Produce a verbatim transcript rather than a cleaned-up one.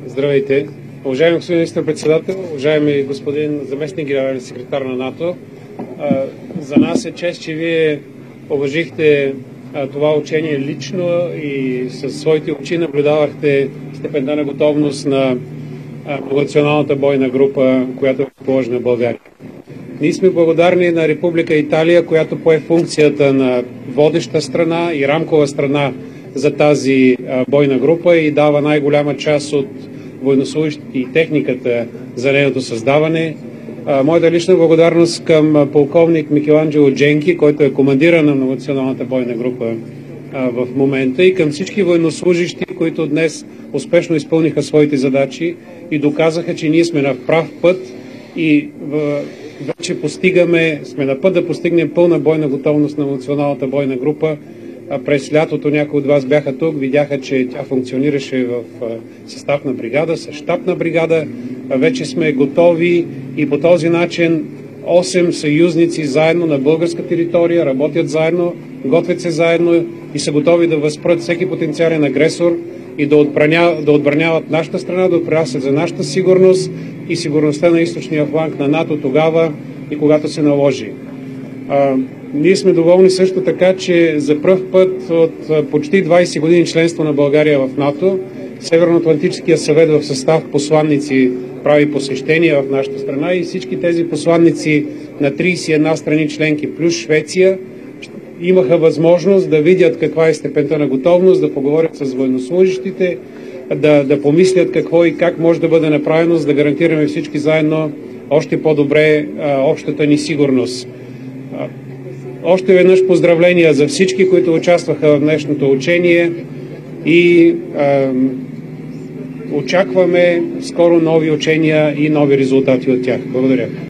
Здравейте! Уважаеми господин министър-председател, уважаеми господин заместник генерален секретар на НАТО, за нас е чест, че Вие уважихте това учение лично и със своите очи наблюдавахте степента на готовност на многонационалната бойна група, която е положена в България. Ние сме благодарни на Република Италия, която пое функцията на водеща страна и рамкова страна за тази бойна група и дава най-голяма част от военнослужащите и техниката за нейното създаване. Моята лична благодарност към полковник Микеланджело Дженки, който е командира на многонационалната бойна група в момента, и към всички военнослужащи, които днес успешно изпълниха своите задачи и доказаха, че ние сме на прав път и вече постигаме, сме на път да постигнем пълна бойна готовност на националната бойна група. През лятото някои от вас бяха тук, видяха, че тя функционираше в състав на бригада, с щабна бригада. Вече сме готови и по този начин осем съюзници заедно на българска територия работят заедно, готвят се заедно и са готови да възпрат всеки потенциален агресор и да, отбраня, да отбраняват нашата страна, да отбраняват за нашата сигурност и сигурността на източния фланг на НАТО тогава и когато се наложи. А, ние сме доволни също така, че за пръв път от почти двайсет години членство на България в НАТО, Северноатлантическия съвет в състав посланници прави посещения в нашата страна и всички тези посланници на трийсет и една страни членки плюс Швеция имаха възможност да видят каква е степента на готовност, да поговорят с военнослужащите, да, да помислят какво и как може да бъде направено, за да гарантираме всички заедно още по-добре а, общата ни сигурност. А, още веднъж поздравления за всички, които участваха в днешното учение и а, очакваме скоро нови учения и нови резултати от тях. Благодаря.